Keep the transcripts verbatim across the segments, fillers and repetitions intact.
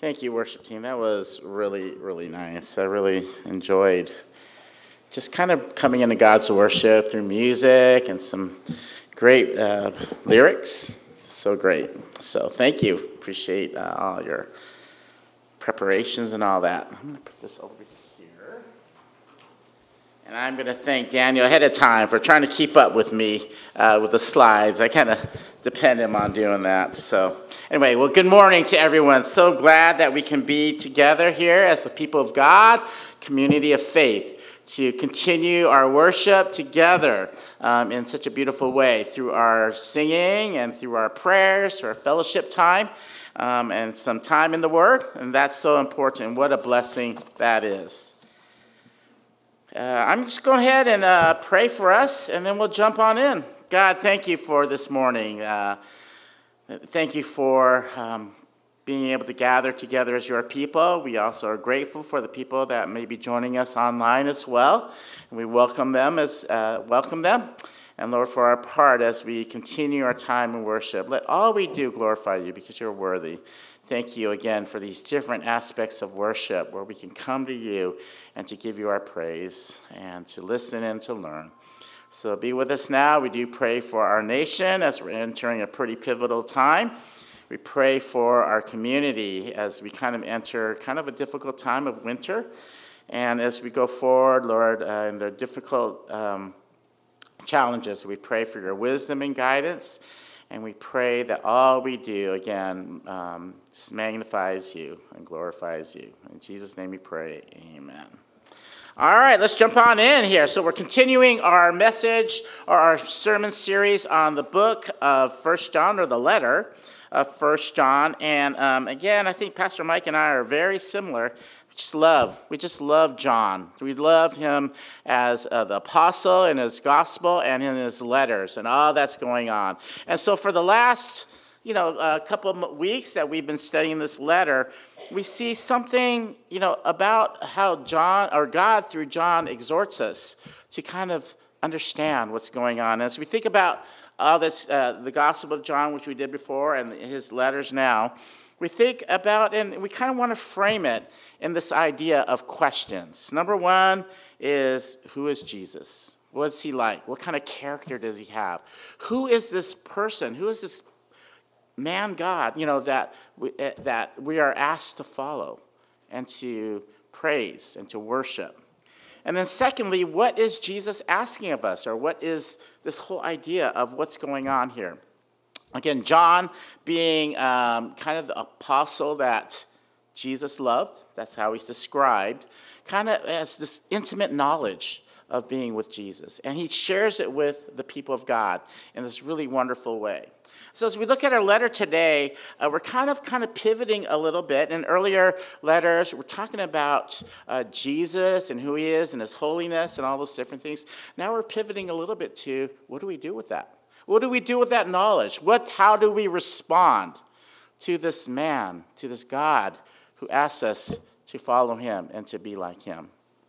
Thank you, worship team. That was really, really nice. I really enjoyed just kind of coming into God's worship through music and some great uh, lyrics. So great. So thank you. Appreciate uh, all your preparations and all that. I'm going to put this over here. And I'm going to thank Daniel ahead of time for trying to keep up with me uh, with the slides. I kind of depend him on doing that. So anyway, well, good morning to everyone. So glad that we can be together here as the people of God, community of faith, to continue our worship together um, in such a beautiful way through our singing and through our prayers, through our fellowship time, um, and some time in the Word. And that's so important. What a blessing that is. Uh, I'm just going ahead and uh, pray for us, and then we'll jump on in. God, thank you for this morning. Uh, thank you for um, being able to gather together as your people. We also are grateful for the people that may be joining us online as well, and we welcome them as uh, welcome them. And Lord, for our part as we continue our time in worship, let all we do glorify you because you're worthy. Thank you again for these different aspects of worship where we can come to you and to give you our praise and to listen and to learn. So be with us now. We do pray for our nation as we're entering a pretty pivotal time. We pray for our community as we kind of enter kind of a difficult time of winter. And as we go forward, Lord, uh, in the difficult um, challenges, we pray for your wisdom and guidance. And we pray that all we do, again, um, just magnifies you and glorifies you. In Jesus' name we pray, amen. All right, let's jump on in here. So we're continuing our message or our sermon series on the book of First John, or the letter of First John. And um, again, I think Pastor Mike and I are very similar. We just love, we just love John. We love him as uh, the apostle in his gospel and in his letters and all that's going on. And so for the last, you know, a couple of weeks that we've been studying this letter, we see something, you know, about how John, or God through John, exhorts us to kind of understand what's going on. As we think about all this, uh, the Gospel of John, which we did before, and his letters now, we think about, and we kind of want to frame it in this idea of questions. Number one is, who is Jesus? What's he like? What kind of character does he have? Who is this person? Who is this man God, you know, that we, uh, that we are asked to follow and to praise and to worship? And then secondly, what is Jesus asking of us? Or what is this whole idea of what's going on here? Again, John being um, kind of the apostle that Jesus loved, that's how he's described, kind of has this intimate knowledge of being with Jesus. And he shares it with the people of God in this really wonderful way. So as we look at our letter today, uh, we're kind of kind of pivoting a little bit. In earlier letters, we're talking about uh, Jesus and who he is and his holiness and all those different things. Now we're pivoting a little bit to, what do we do with that? What do we do with that knowledge? What? How do we respond to this man, to this God who asks us to follow him and to be like him?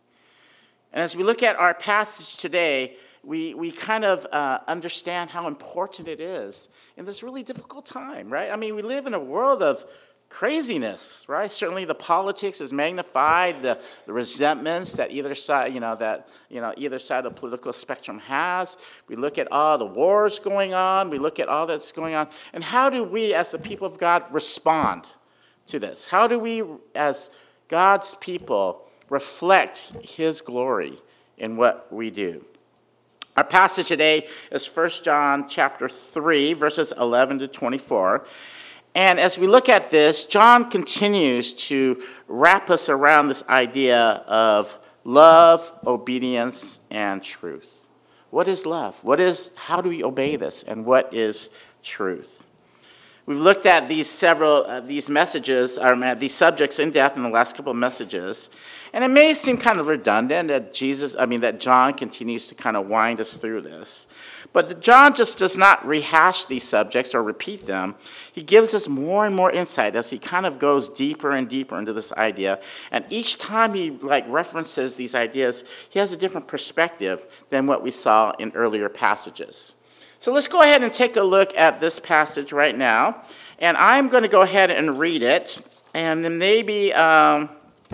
And as we look at our passage today, we, we kind of uh, understand how important it is in this really difficult time, right? I mean, we live in a world of craziness, right? Certainly the politics is magnified, the, the resentments that either side, you know, that, you know, either side of the political spectrum has. We look at all the wars going on, we look at all that's going on, and how do we as the people of God respond to this? How do we as God's people reflect his glory in what we do? Our passage today is First John chapter three, verses eleven to twenty-four. And as we look at this, John continues to wrap us around this idea of love, obedience, and truth. What is love? What is, how do we obey this? And what is truth? We've looked at these several, uh, these messages, or these subjects in depth in the last couple of messages. And it may seem kind of redundant that Jesus, I mean, that John continues to kind of wind us through this. But John just does not rehash these subjects or repeat them. He gives us more and more insight as he kind of goes deeper and deeper into this idea. And each time he like references these ideas, he has a different perspective than what we saw in earlier passages. So let's go ahead and take a look at this passage right now. And I'm going to go ahead and read it And then maybe um,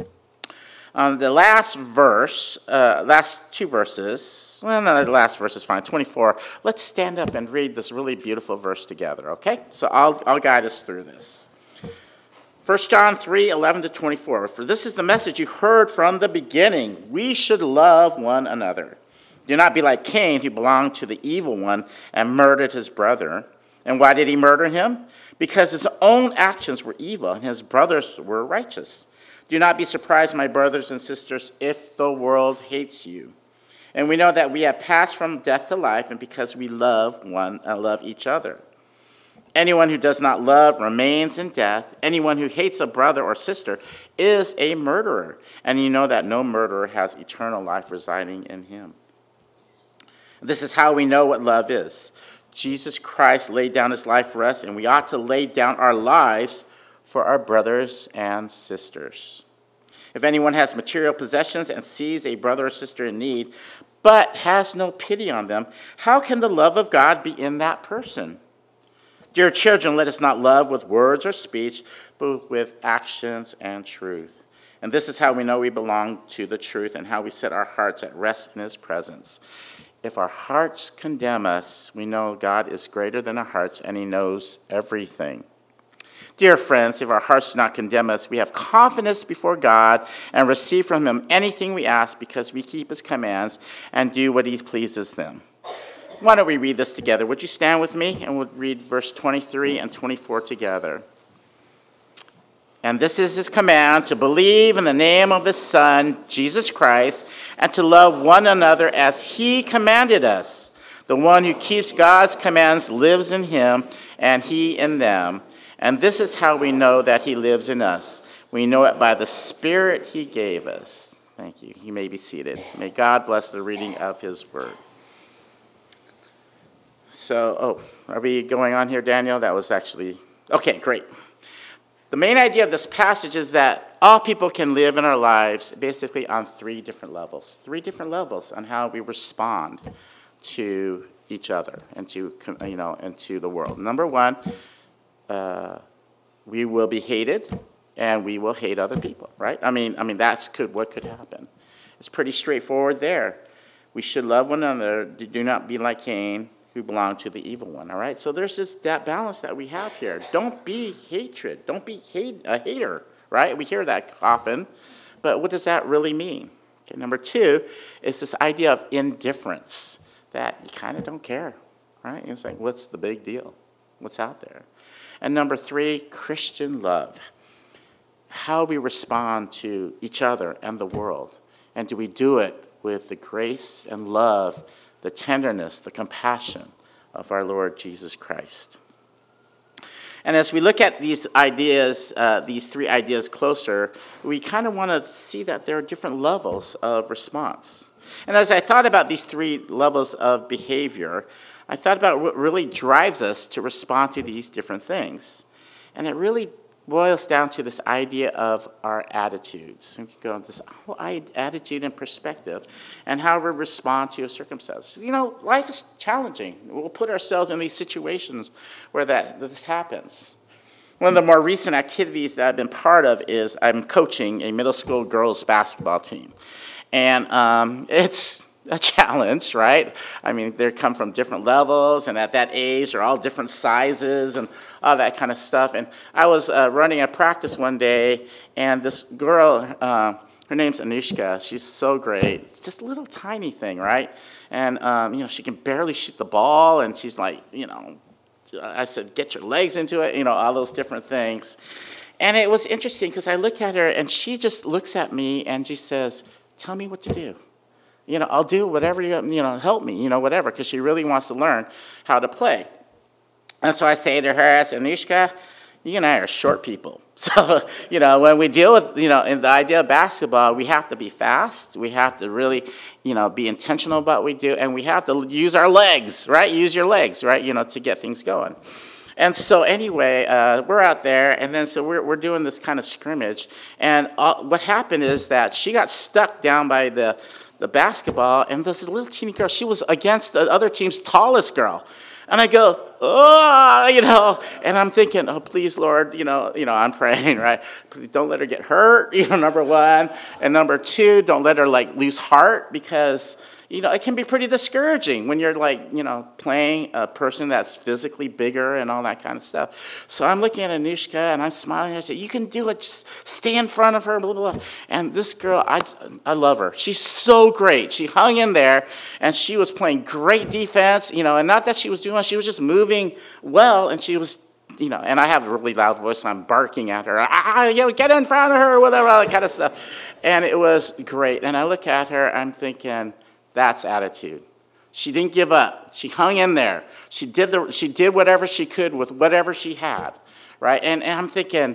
on the last verse, uh, last two verses, well, no, the last verse is fine, twenty-four. Let's stand up and read this really beautiful verse together, okay? So I'll, I'll guide us through this. First John three, eleven to twenty-four. For this is the message you heard from the beginning. We should love one another. Do not be like Cain, who belonged to the evil one and murdered his brother. And why did he murder him? Because his own actions were evil and his brothers were righteous. Do not be surprised, my brothers and sisters, if the world hates you. And we know that we have passed from death to life, and because we love one and love each other. Anyone who does not love remains in death. Anyone who hates a brother or sister is a murderer. And you know that no murderer has eternal life residing in him. This is how we know what love is. Jesus Christ laid down his life for us, and we ought to lay down our lives for our brothers and sisters. If anyone has material possessions and sees a brother or sister in need, but has no pity on them, how can the love of God be in that person? Dear children, let us not love with words or speech, but with actions and truth. And this is how we know we belong to the truth and how we set our hearts at rest in his presence. If our hearts condemn us, we know God is greater than our hearts and he knows everything. Dear friends, if our hearts do not condemn us, we have confidence before God and receive from him anything we ask because we keep his commands and do what he pleases them. Why don't we read this together? Would you stand with me? And we'll read verse twenty-three and twenty-four together. And this is his command, to believe in the name of his Son, Jesus Christ, and to love one another as he commanded us. The one who keeps God's commands lives in him, and he in them. And this is how we know that he lives in us. We know it by the Spirit he gave us. Thank you. You may be seated. May God bless the reading of his word. So, oh, are we going on here, Daniel? That was actually, okay, great. The main idea of this passage is that all people can live in our lives basically on three different levels. Three different levels on how we respond to each other and to, you know, and to the world. Number one, uh, we will be hated and we will hate other people, right? I mean, I mean that's could what could happen. It's pretty straightforward there. We should love one another. Do not be like Cain, who belong to the evil one, all right? So there's this that balance that we have here. Don't be hatred. Don't be hate, a hater, right? We hear that often, but what does that really mean? Okay, number two is this idea of indifference, that you kind of don't care, right? It's like, what's the big deal? What's out there? And number three, Christian love. How we respond to each other and the world. And do we do it with the grace and love, the tenderness, the compassion of our Lord Jesus Christ? And as we look at these ideas, uh, these three ideas closer, we kind of want to see that there are different levels of response. And as I thought about these three levels of behavior, I thought about what really drives us to respond to these different things. And it really boils down to this idea of our attitudes. We can go on this whole attitude and perspective and how we respond to a circumstance. You know, life is challenging. We'll put ourselves in these situations where that this happens. One of the more recent activities that I've been part of is I'm coaching a middle school girls basketball team. And um, it's a challenge, right? I mean, they come from different levels, and at that age, they're all different sizes and all that kind of stuff. And I was uh, running a practice one day, and this girl, uh, her name's Anushka. She's so great. Just a little tiny thing, right? And, um, you know, she can barely shoot the ball, and she's like, you know, I said, get your legs into it, you know, all those different things. And it was interesting because I look at her, and she just looks at me, and she says, tell me what to do. You know, I'll do whatever, you, you know, help me, you know, whatever, because she really wants to learn how to play. And so I say to her, I said, Anushka, you and I are short people. So, you know, when we deal with, you know, in the idea of basketball, we have to be fast. We have to really, you know, be intentional about what we do. And we have to use our legs, right? Use your legs, right, you know, to get things going. And so anyway, uh, we're out there, and then so we're we're doing this kind of scrimmage. And uh, what happened is that she got stuck down by the the basketball, and this little teeny girl, she was against the other team's tallest girl. And I go, oh, you know, and I'm thinking, oh, please, Lord, you know, you know, I'm praying, right? Please don't let her get hurt, you know, number one. And number two, don't let her, like, lose heart, because, you know, it can be pretty discouraging when you're, like, you know, playing a person that's physically bigger and all that kind of stuff. So I'm looking at Anushka, and I'm smiling. I say, you can do it. Just stay in front of her, blah, blah, blah. And this girl, I, I love her. She's so great. She hung in there, and she was playing great defense, you know, and not that she was doing, she was just moving well, and she was, you know, and I have a really loud voice, and I'm barking at her, ah, you know, get in front of her, whatever, all that kind of stuff. And it was great. And I look at her, I'm thinking, that's attitude. She didn't give up. She hung in there. She did the. She did whatever she could with whatever she had, right? And, and I'm thinking,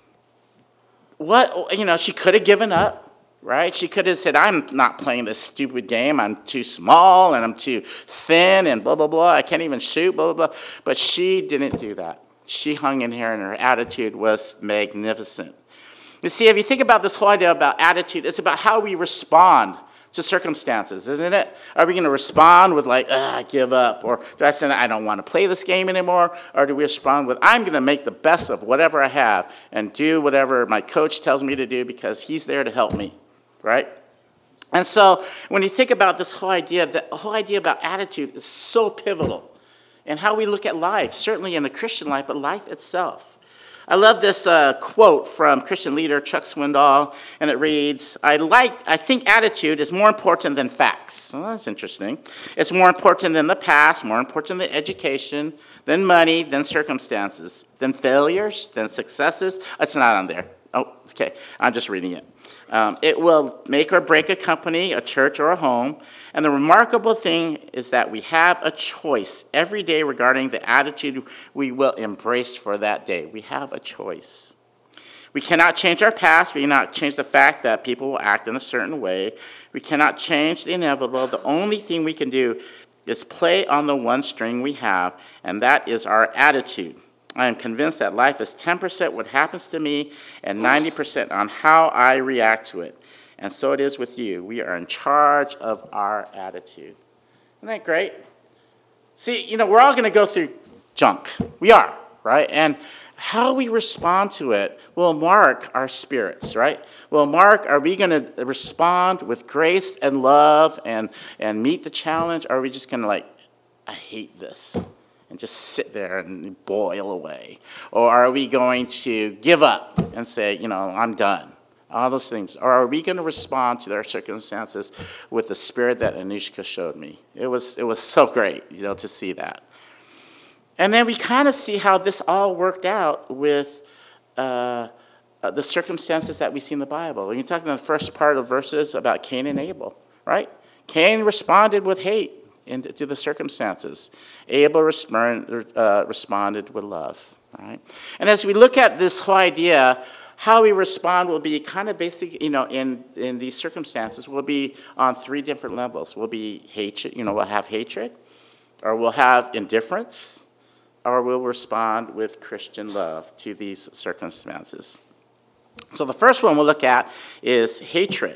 what, you know, she could have given up, right? She could have said, I'm not playing this stupid game. I'm too small, and I'm too thin, and blah, blah, blah. I can't even shoot, blah, blah, blah. But she didn't do that. She hung in here, and her attitude was magnificent. You see, if you think about this whole idea about attitude, it's about how we respond to circumstances, isn't it? Are we going to respond with like, ah, give up? Or do I say, I don't want to play this game anymore? Or do we respond with, I'm going to make the best of whatever I have and do whatever my coach tells me to do because he's there to help me, right? And so when you think about this whole idea, the whole idea about attitude is so pivotal in how we look at life, certainly in the Christian life, but life itself. I love this uh, quote from Christian leader Chuck Swindoll, and it reads, I like, I think attitude is more important than facts. Well, that's interesting. It's more important than the past, more important than education, than money, than circumstances, than failures, than successes. It's not on there. Oh, okay. I'm just reading it. Um, it will make or break a company, a church, or a home. And the remarkable thing is that we have a choice every day regarding the attitude we will embrace for that day. We have a choice. We cannot change our past. We cannot change the fact that people will act in a certain way. We cannot change the inevitable. The only thing we can do is play on the one string we have, and that is our attitude. I am convinced that life is ten percent what happens to me and ninety percent on how I react to it. And so it is with you. We are in charge of our attitude. Isn't that great? See, you know, we're all going to go through junk. We are, right? And how we respond to it will mark our spirits, right? Will mark, are we going to respond with grace and love and, and meet the challenge? Or are we just going to like, I hate this, and just sit there and boil away? Or are we going to give up and say, you know, I'm done? All those things. Or are we going to respond to their circumstances with the spirit that Anushka showed me? It was it was so great, you know, to see that. And then we kind of see how this all worked out with uh, uh, the circumstances that we see in the Bible. When you're talking in the first part of verses about Cain and Abel, right? Cain responded with hate into the circumstances. Abel respond, uh, responded with love, right? And as we look at this whole idea, how we respond will be kind of basic, you know, in, in these circumstances will be on three different levels. We'll be hatred, you know, we'll have hatred, or we'll have indifference, or we'll respond with Christian love to these circumstances. So the first one we'll look at is hatred.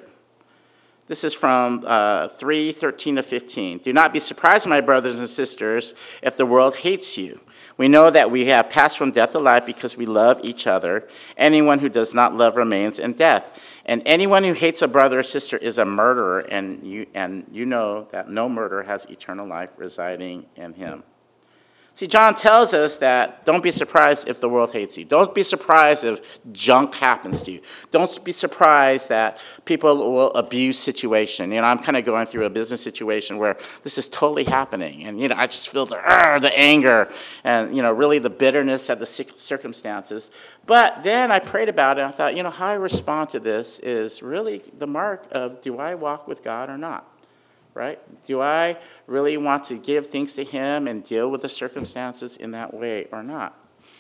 This is from uh, three thirteen to fifteen. Do not be surprised, my brothers and sisters, if the world hates you. We know that we have passed from death to life because we love each other. Anyone who does not love remains in death. And anyone who hates a brother or sister is a murderer, and you, and you know that no murderer has eternal life residing in him. See, John tells us that don't be surprised if the world hates you. Don't be surprised if junk happens to you. Don't be surprised that people will abuse situation. You know, I'm kind of going through a business situation where this is totally happening. And, you know, I just feel the, uh, the anger and, you know, really the bitterness at the circumstances. But then I prayed about it, and I thought, you know, how I respond to this is really the mark of, do I walk with God or not? Right? Do I really want to give things to him and deal with the circumstances in that way or not?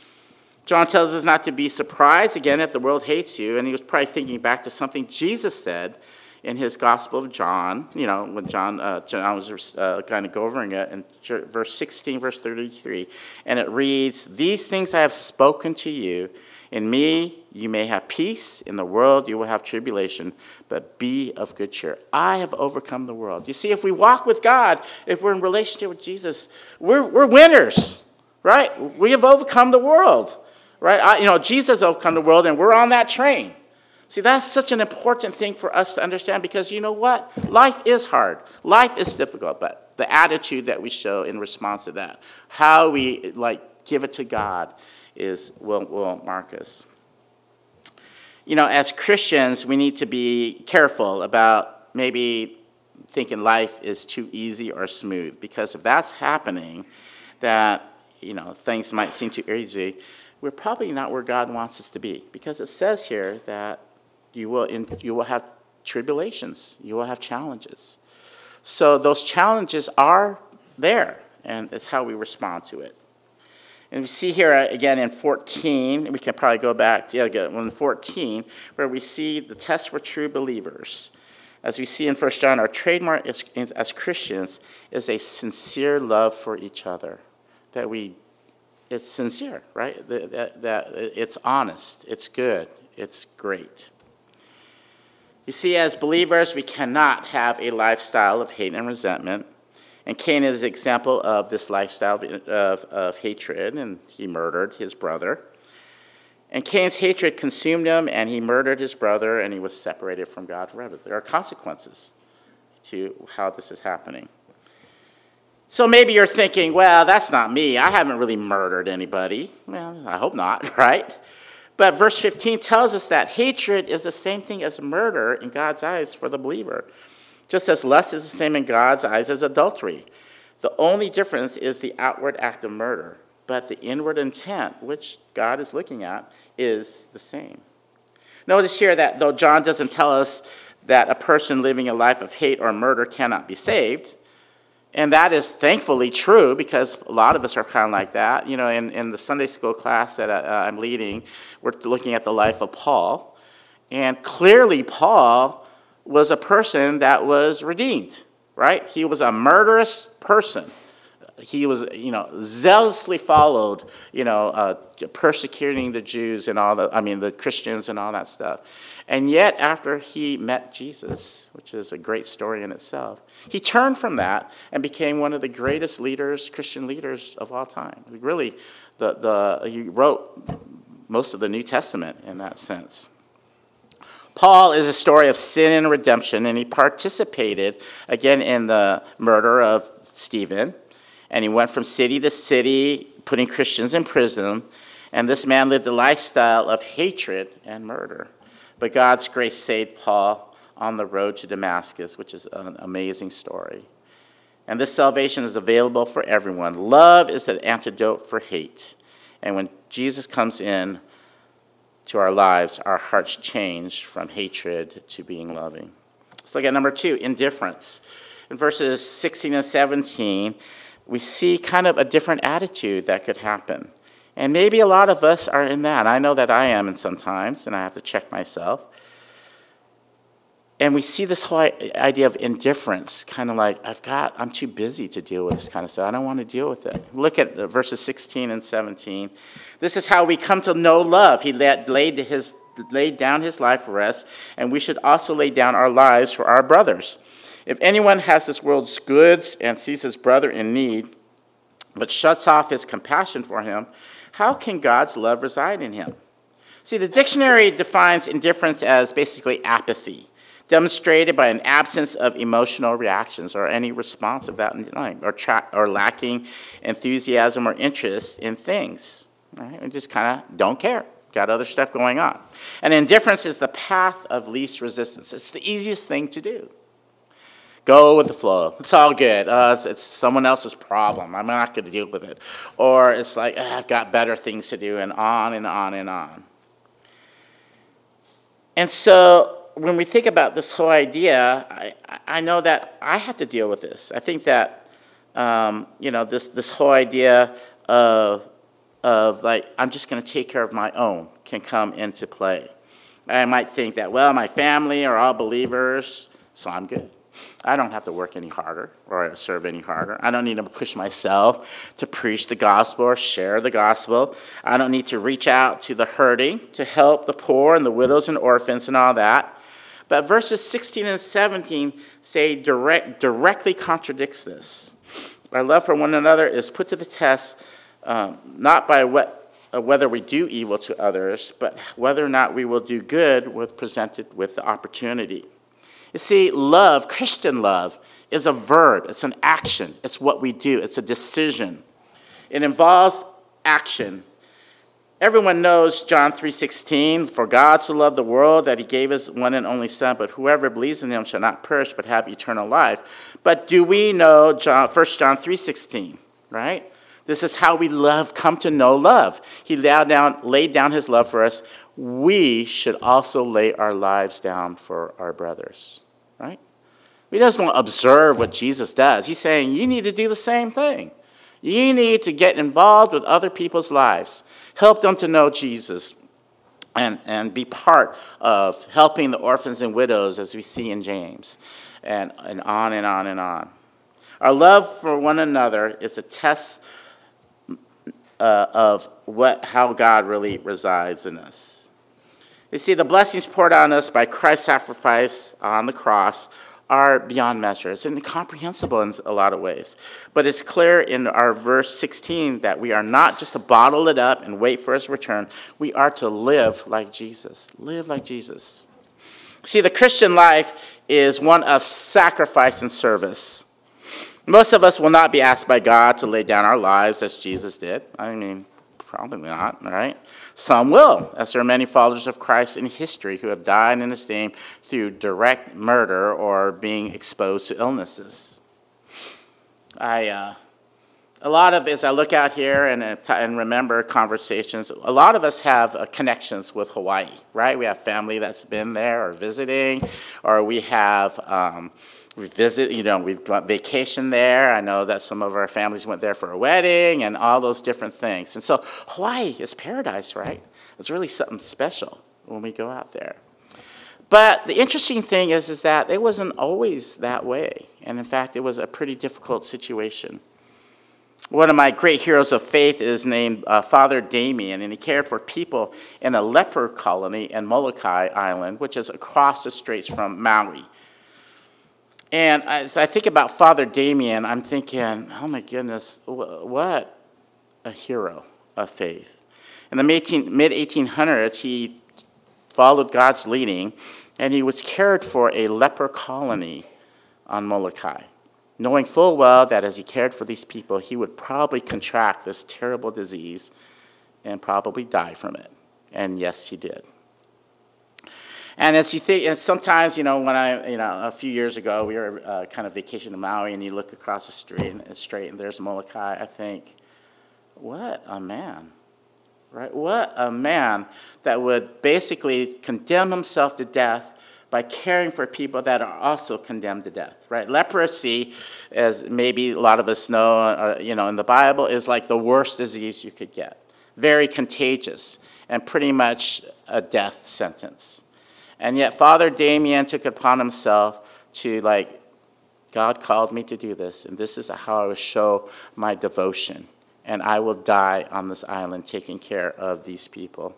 John tells us not to be surprised, again, if the world hates you. And he was probably thinking back to something Jesus said in his Gospel of John, you know, when John, uh, John was uh, kind of governing it, in verse sixteen, verse thirty-three, and it reads, "These things I have spoken to you. In me you may have peace. In the world you will have tribulation, but be of good cheer. I have overcome the world." You see, if we walk with God, if we're in relationship with Jesus, we're, we're winners, right? We have overcome the world, right? I, you know, Jesus overcome the world, and we're on that train. See, that's such an important thing for us to understand, because you know what? Life is hard. Life is difficult, but the attitude that we show in response to that, how we like give it to God, is will will mark us. You know, as Christians, we need to be careful about maybe thinking life is too easy or smooth, because if that's happening, that, you know, things might seem too easy, we're probably not where God wants us to be, because it says here that you will in, you will have tribulations, you will have challenges. So those challenges are there, and it's how we respond to it. And we see here again in fourteen, we can probably go back to yeah, in fourteen, where we see the test for true believers. As we see in First John, our trademark as, as Christians is a sincere love for each other. That we, it's sincere, right? That, that, that it's honest, it's good, it's great. You see, as believers, we cannot have a lifestyle of hate and resentment. And Cain is an example of this lifestyle of, of hatred, and he murdered his brother. And Cain's hatred consumed him, and he murdered his brother, and he was separated from God forever. There are consequences to how this is happening. So maybe you're thinking, well, that's not me. I haven't really murdered anybody. Well, I hope not, right? But verse fifteen tells us that hatred is the same thing as murder in God's eyes for the believer. Just as lust is the same in God's eyes as adultery. The only difference is the outward act of murder, but the inward intent, which God is looking at, is the same. Notice here that though John doesn't tell us that a person living a life of hate or murder cannot be saved, and that is thankfully true, because a lot of us are kind of like that. You know, in, in the Sunday school class that uh, I'm leading, we're looking at the life of Paul, and clearly Paul was a person that was redeemed, right? He was a murderous person. He was, you know, zealously followed, you know, uh, persecuting the Jews and all the, I mean, the Christians and all that stuff. And yet, after he met Jesus, which is a great story in itself, he turned from that and became one of the greatest leaders, Christian leaders of all time. Really, the the he wrote most of the New Testament in that sense. Paul is a story of sin and redemption, and he participated, again, in the murder of Stephen. And he went from city to city, putting Christians in prison. And this man lived a lifestyle of hatred and murder. But God's grace saved Paul on the road to Damascus, which is an amazing story. And this salvation is available for everyone. Love is an antidote for hate. And when Jesus comes in to our lives, our hearts change from hatred to being loving. Let's look at number two, indifference. In verses sixteen and seventeen, we see kind of a different attitude that could happen. And maybe a lot of us are in that. I know that I am in sometimes, and I have to check myself. And we see this whole idea of indifference, kind of like, I've got, I'm too busy to deal with this kind of stuff. I don't want to deal with it. Look at verses sixteen and seventeen. This is how we come to know love. He laid, his, laid down his life for us, and we should also lay down our lives for our brothers. If anyone has this world's goods and sees his brother in need, but shuts off his compassion for him, how can God's love reside in him? See, the dictionary defines indifference as basically apathy, demonstrated by an absence of emotional reactions or any response of that, or, tra- or lacking enthusiasm or interest in things. Right? We just kind of don't care. Got other stuff going on. And indifference is the path of least resistance. It's the easiest thing to do. Go with the flow. It's all good. Uh, it's, it's someone else's problem. I'm not going to deal with it. Or it's like, I've got better things to do, and on and on and on. And so when we think about this whole idea, I, I know that I have to deal with this. I think that, um, you know, this, this whole idea of, of like, I'm just going to take care of my own can come into play. I might think that, well, my family are all believers. so I'm good. I don't have to work any harder or serve any harder. I don't need to push myself to preach the gospel or share the gospel. I don't need to reach out to the hurting, to help the poor and the widows and orphans and all that. But verses sixteen and seventeen say direct, directly contradicts this. Our love for one another is put to the test, um, not by what, uh, whether we do evil to others, but whether or not we will do good when presented with the opportunity. You see, love, Christian love, is a verb. It's an action. It's what we do. It's a decision. It involves action. Everyone knows John three sixteen, for God so loved the world that he gave his one and only Son, but whoever believes in him shall not perish but have eternal life. But do we know John, First John three sixteen, right? This is how we love, come to know love. He laid down, laid down his love for us. We should also lay our lives down for our brothers, right? We just don't observe what Jesus does. He's saying you need to do the same thing. You need to get involved with other people's lives. Help them to know Jesus and, and be part of helping the orphans and widows as we see in James, and, and on and on and on. Our love for one another is a test uh, of what how God really resides in us. You see, the blessings poured on us by Christ's sacrifice on the cross are beyond measure. It's incomprehensible in a lot of ways. But it's clear in our verse sixteen that we are not just to bottle it up and wait for his return. We are to live like Jesus. Live like Jesus. See, the Christian life is one of sacrifice and service. Most of us will not be asked by God to lay down our lives as Jesus did. I mean, probably not, right? Some will, as there are many followers of Christ in history who have died in his name through direct murder or being exposed to illnesses. I, uh, a lot of, as I look out here and, uh, and remember conversations, a lot of us have uh, connections with Hawaii, right? We have family that's been there or visiting, or we have... Um, We visit, you know, we've got vacation there. I know that some of our families went there for a wedding and all those different things. And so Hawaii is paradise, right? It's really something special when we go out there. But the interesting thing is, is that it wasn't always that way. And in fact, it was a pretty difficult situation. One of my great heroes of faith is named uh, Father Damien, and he cared for people in a leper colony in Molokai Island, which is across the straits from Maui. And as I think about Father Damien, I'm thinking, oh my goodness, what a hero of faith. In the mid eighteen hundreds, he followed God's leading, and he was cared for a leper colony on Molokai, knowing full well that as he cared for these people, he would probably contract this terrible disease and probably die from it. And yes, he did. And as you think, and sometimes, you know, when I, you know, a few years ago, we were uh, kind of vacation in Maui, and you look across the street, and it's straight, and there's Molokai. I think, what a man, right? What a man that would basically condemn himself to death by caring for people that are also condemned to death, right? Leprosy, as maybe a lot of us know, uh, you know, in the Bible, is like the worst disease you could get. Very contagious, and pretty much a death sentence. And yet Father Damien took it upon himself to, like, God called me to do this, and this is how I will show my devotion. And I will die on this island taking care of these people.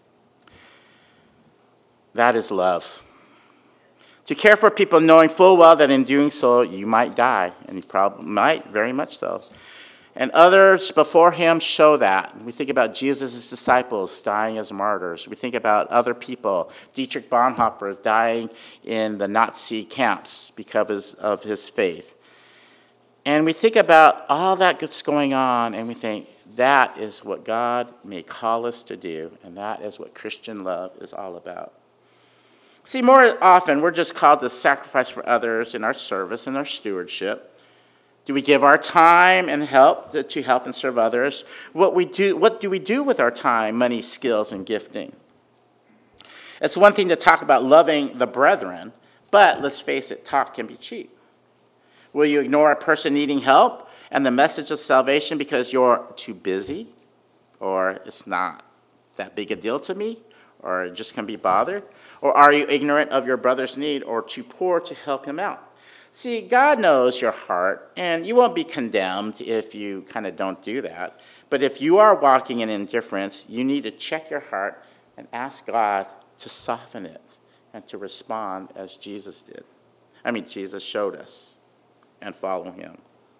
That is love. To care for people knowing full well that in doing so you might die, and you probably might, very much so. And others before him show that. We think about Jesus' disciples dying as martyrs. We think about other people, Dietrich Bonhoeffer dying in the Nazi camps because of his faith. And we think about all that that's going on, and we think that is what God may call us to do, and that is what Christian love is all about. See, more often we're just called to sacrifice for others in our service and our stewardship. Do we give our time and help to help and serve others? What we do, what do we do with our time, money, skills, and gifting? It's one thing to talk about loving the brethren, but let's face it, talk can be cheap. Will you ignore a person needing help and the message of salvation because you're too busy, or it's not that big a deal to me, Or just can be bothered? Or are you ignorant of your brother's need or too poor to help him out? See, God knows your heart, and you won't be condemned if you kind of don't do that. But if you are walking in indifference, you need to check your heart and ask God to soften it and to respond as Jesus did. I mean, Jesus showed us, and follow him.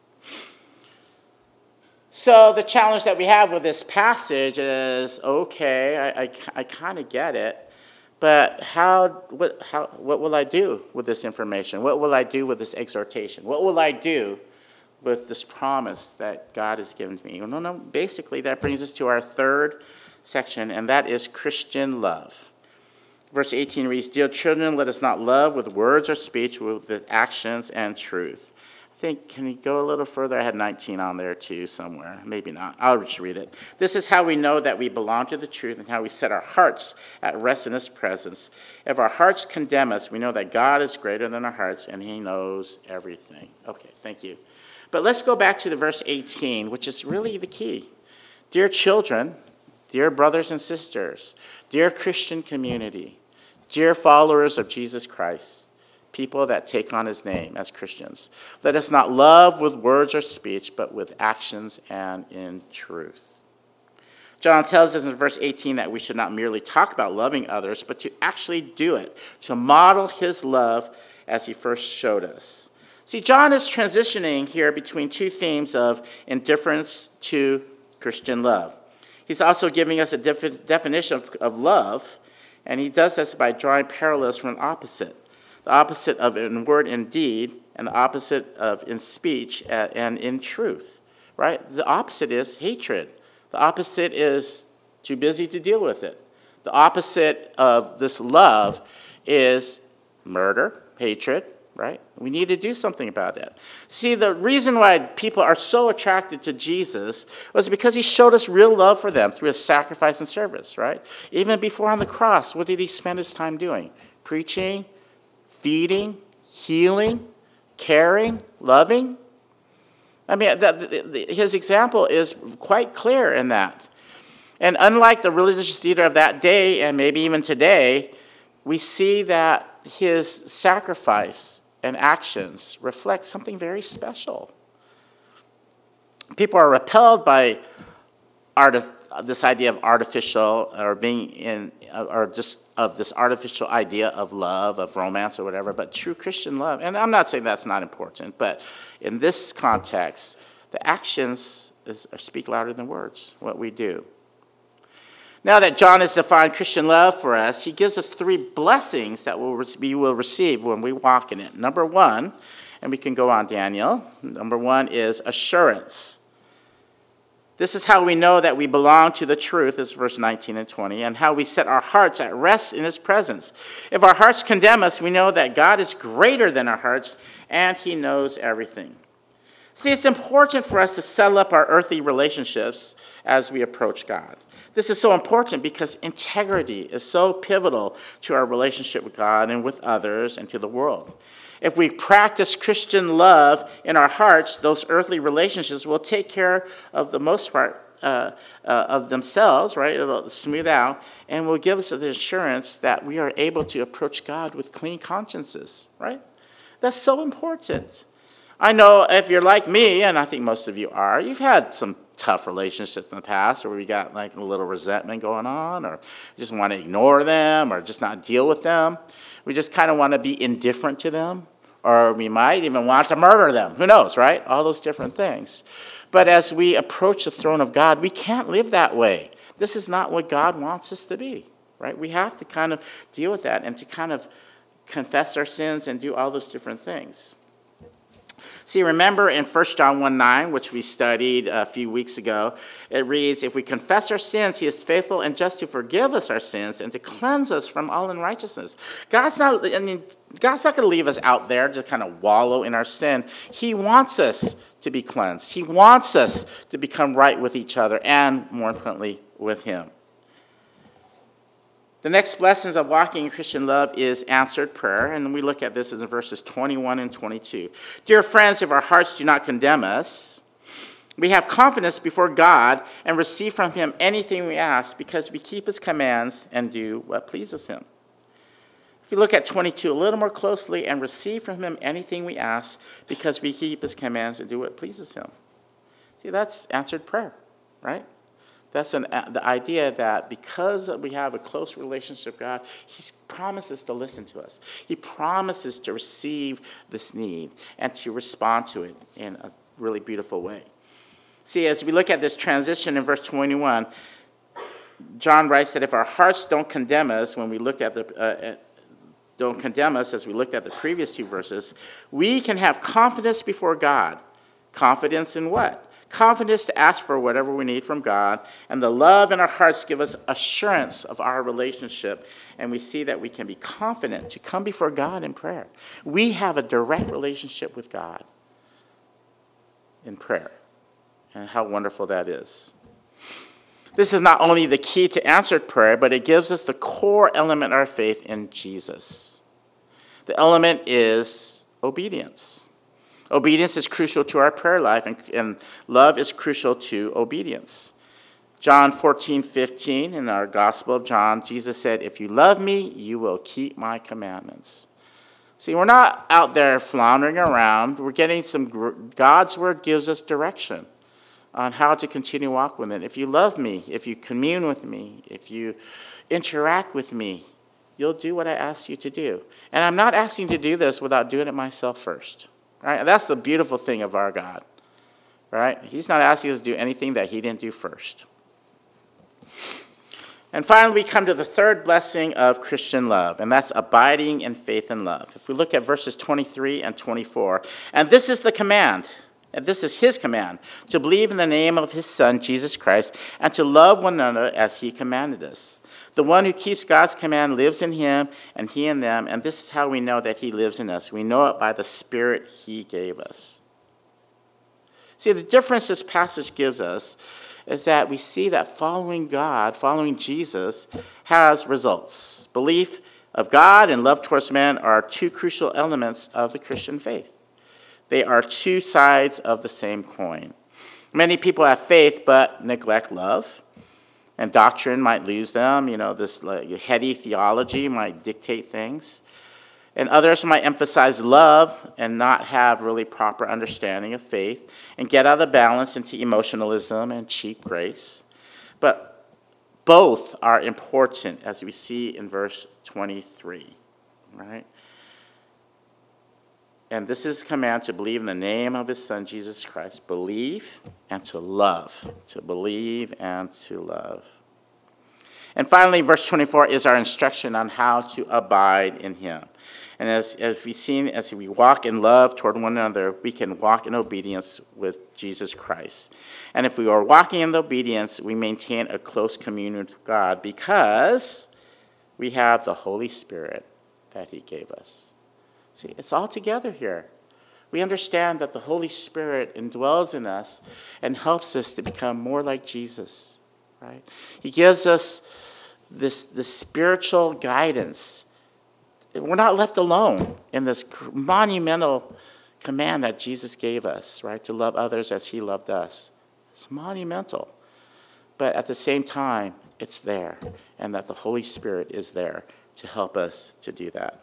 So the challenge that we have with this passage is, okay, I, I, I kind of get it. But how what, how, what will I do with this information? What will I do with this exhortation? What will I do with this promise that God has given to me? No, no, basically that brings us to our third section, and that is Christian love. Verse eighteen reads, "Dear children, let us not love with words or speech, but with actions and truth." I think, can you go a little further? I had nineteen on there too somewhere. Maybe not. I'll just read it. "This is how we know that we belong to the truth and how we set our hearts at rest in his presence. If our hearts condemn us, we know that God is greater than our hearts and he knows everything." Okay, thank you. But let's go back to the verse eighteen, which is really the key. Dear children, dear brothers and sisters, dear Christian community, dear followers of Jesus Christ, people that take on his name as Christians, let us not love with words or speech, but with actions and in truth. John tells us in verse eighteen that we should not merely talk about loving others, but to actually do it, to model his love as he first showed us. See, John is transitioning here between two themes of indifference to Christian love. He's also giving us a defi- definition of, of love, and he does this by drawing parallels from an opposite. The opposite of in word and deed, and the opposite of in speech and in truth, right? The opposite is hatred. The opposite is too busy to deal with it. The opposite of this love is murder, hatred, right? We need to do something about that. See, the reason why people are so attracted to Jesus was because he showed us real love for them through his sacrifice and service, right? Even before on the cross, what did he spend his time doing? Preaching, feeding, healing, caring, loving. I mean, that, his example is quite clear in that. And unlike the religious leader of that day, and maybe even today, we see that his sacrifice and actions reflect something very special. People are repelled by artif- this idea of artificial, or being in, or just of this artificial idea of love, of romance or whatever, but true Christian love. And I'm not saying that's not important, but in this context, the actions is, speak louder than words, what we do. Now that John has defined Christian love for us, he gives us three blessings that we will receive when we walk in it. Number one, and we can go on, Daniel. Number one is assurance. This is how we know that we belong to the truth, is verse nineteen and twenty, and how we set our hearts at rest in his presence. If our hearts condemn us, we know that God is greater than our hearts, and he knows everything. See, it's important for us to settle up our earthly relationships as we approach God. This is so important because integrity is so pivotal to our relationship with God and with others and to the world. If we practice Christian love in our hearts, those earthly relationships will take care of the most part uh, uh, of themselves, right? It'll smooth out and will give us the assurance that we are able to approach God with clean consciences, right? That's so important. I know if you're like me, and I think most of you are, you've had some tough relationships in the past where we got like a little resentment going on, or just want to ignore them, or just not deal with them. We just kind of want to be indifferent to them, or we might even want to murder them. Who knows, right? All those different things. But as we approach the throne of God, we can't live that way. This is not what God wants us to be, right? We have to kind of deal with that and to kind of confess our sins and do all those different things. See, remember in First John one nine, which we studied a few weeks ago, it reads, "If we confess our sins, he is faithful and just to forgive us our sins and to cleanse us from all unrighteousness." God's not, I mean, God's not going to leave us out there to kind of wallow in our sin. He wants us to be cleansed. He wants us to become right with each other and, more importantly, with him. The next blessings of walking in Christian love is answered prayer, and we look at this as in verses twenty-one and twenty-two. "Dear friends, if our hearts do not condemn us," We have confidence before God and receive from him anything we ask because we keep his commands and do what pleases him. If you look at twenty-two a little more closely, and receive from him anything we ask because we keep his commands and do what pleases him. See, that's answered prayer, right? That's an, uh, the idea that because we have a close relationship with God, he promises to listen to us. He promises to receive this need and to respond to it in a really beautiful way. See, as we look at this transition in verse twenty-one, John writes that if our hearts don't condemn us when we looked at the uh, don't condemn us as we looked at the previous two verses, we can have confidence before God. Confidence in what? Confidence to ask for whatever we need from God, and the love in our hearts give us assurance of our relationship, and we see that we can be confident to come before God in prayer. We have a direct relationship with God in prayer, and how wonderful that is. This is not only the key to answered prayer, but it gives us the core element of our faith in Jesus. The element is obedience. Obedience is crucial to our prayer life, and, and love is crucial to obedience. John fourteen fifteen, in our Gospel of John, Jesus said, "If you love me, you will keep my commandments." See, we're not out there floundering around. We're getting some, God's word gives us direction on how to continue to walk with it. If you love me, if you commune with me, if you interact with me, you'll do what I ask you to do. And I'm not asking you to do this without doing it myself first. Right? And that's the beautiful thing of our God. Right? He's not asking us to do anything that he didn't do first. And finally, we come to the third blessing of Christian love, and that's abiding in faith and love. If we look at verses twenty-three and twenty-four, and this is the command, and this is his command, to believe in the name of his Son, Jesus Christ, and to love one another as he commanded us. The one who keeps God's command lives in him, and he in them, and this is how we know that he lives in us. We know it by the Spirit he gave us. See, the difference this passage gives us is that we see that following God, following Jesus, has results. Belief of God and love towards men are two crucial elements of the Christian faith. They are two sides of the same coin. Many people have faith but neglect love, and doctrine might lose them. You know, this like, heady theology might dictate things. And others might emphasize love and not have really proper understanding of faith and get out of balance into emotionalism and cheap grace. But both are important, as we see in verse twenty-three, right? And this is a command to believe in the name of his Son, Jesus Christ. Believe and to love. To believe and to love. And finally, verse twenty-four is our instruction on how to abide in him. And as, as we've seen, as we walk in love toward one another, we can walk in obedience with Jesus Christ. And if we are walking in obedience, we maintain a close communion with God because we have the Holy Spirit that he gave us. See, it's all together here. We understand that the Holy Spirit indwells in us and helps us to become more like Jesus, right? He gives us this, this spiritual guidance. We're not left alone in this monumental command that Jesus gave us, right? To love others as he loved us. It's monumental. But at the same time, it's there, and that the Holy Spirit is there to help us to do that.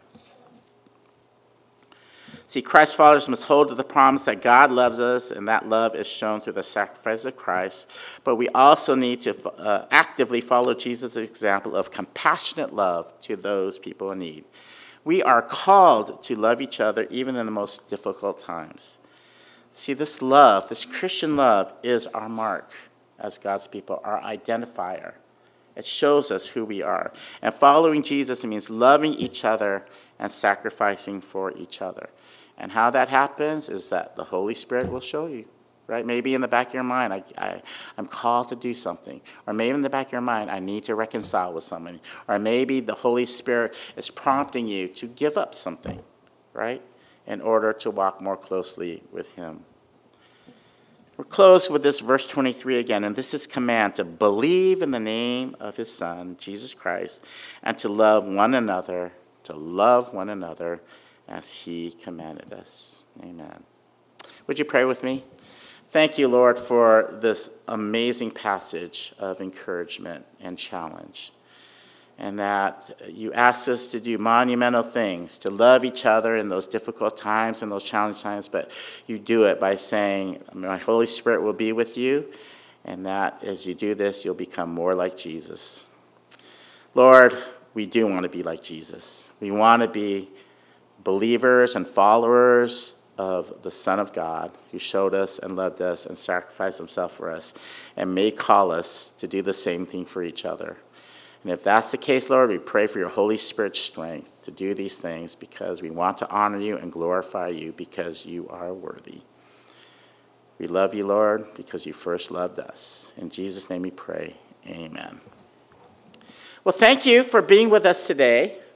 See, Christ followers must hold to the promise that God loves us, and that love is shown through the sacrifice of Christ. But we also need to uh, actively follow Jesus' example of compassionate love to those people in need. We are called to love each other even in the most difficult times. See, this love, this Christian love, is our mark as God's people, our identifier. It shows us who we are. And following Jesus means loving each other and sacrificing for each other. And how that happens is that the Holy Spirit will show you, right? Maybe in the back of your mind, I, I, I'm called to do something. Or maybe in the back of your mind, I need to reconcile with somebody. Or maybe the Holy Spirit is prompting you to give up something, right? In order to walk more closely with him. We're close with this verse twenty-three again, and this is command to believe in the name of his Son, Jesus Christ, and to love one another, to love one another as he commanded us. Amen. Would you pray with me? Thank you, Lord, for this amazing passage of encouragement and challenge. And that you ask us to do monumental things, to love each other in those difficult times and those challenging times, but you do it by saying, my Holy Spirit will be with you, and that as you do this, you'll become more like Jesus. Lord, we do want to be like Jesus. We want to be believers and followers of the Son of God who showed us and loved us and sacrificed himself for us and may call us to do the same thing for each other. And if that's the case, Lord, we pray for your Holy Spirit's strength to do these things because we want to honor you and glorify you because you are worthy. We love you, Lord, because you first loved us. In Jesus' name we pray, amen. Well, thank you for being with us today.